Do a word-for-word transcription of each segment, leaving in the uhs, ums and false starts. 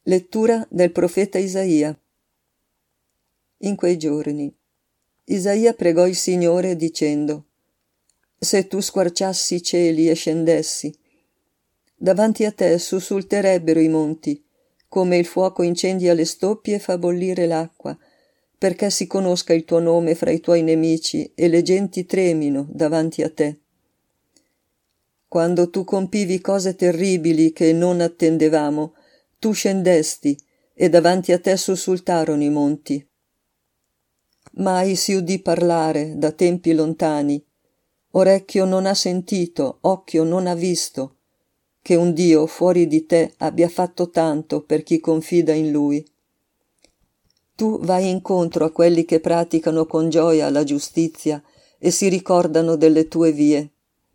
Lettura del profeta Isaia. In quei giorni Isaia pregò il Signore dicendo: «Se tu squarciassi i cieli e scendessi, davanti a te sussulterebbero i monti, come il fuoco incendia le stoppie e fa bollire l'acqua, perché si conosca il tuo nome fra i tuoi nemici e le genti tremino davanti a te. Quando tu compivi cose terribili che non attendevamo, tu scendesti e davanti a te sussultarono i monti. Mai si udì parlare da tempi lontani, orecchio non ha sentito, occhio non ha visto, che un Dio fuori di te abbia fatto tanto per chi confida in Lui. Tu vai incontro a quelli che praticano con gioia la giustizia e si ricordano delle tue vie.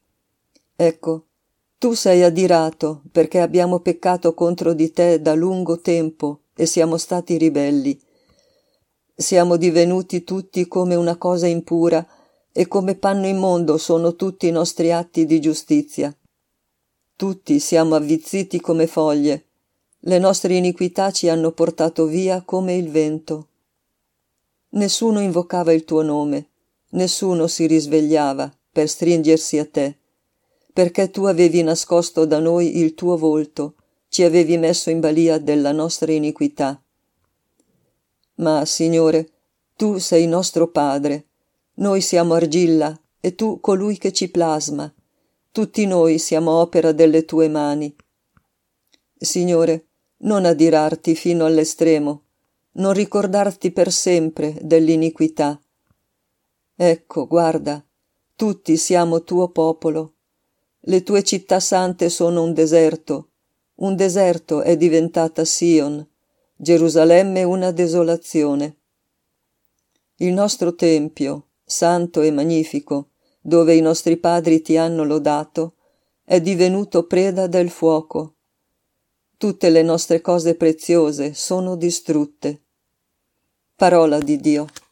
Ecco, tu sei adirato perché abbiamo peccato contro di te da lungo tempo e siamo stati ribelli. Siamo divenuti tutti come una cosa impura e come panno immondo sono tutti i nostri atti di giustizia. Tutti siamo avvizziti come foglie. Le nostre iniquità ci hanno portato via come il vento. Nessuno invocava il tuo nome, nessuno si risvegliava per stringersi a te, perché tu avevi nascosto da noi il tuo volto, ci avevi messo in balia della nostra iniquità. Ma, Signore, tu sei nostro Padre, noi siamo argilla e tu colui che ci plasma, tutti noi siamo opera delle tue mani. Signore, non adirarti fino all'estremo, non ricordarti per sempre dell'iniquità. Ecco, guarda, tutti siamo tuo popolo. Le tue città sante sono un deserto, un deserto è diventata Sion, Gerusalemme una desolazione. Il nostro tempio, santo e magnifico, dove i nostri padri ti hanno lodato, è divenuto preda del fuoco. Tutte le nostre cose preziose sono distrutte. Parola di Dio.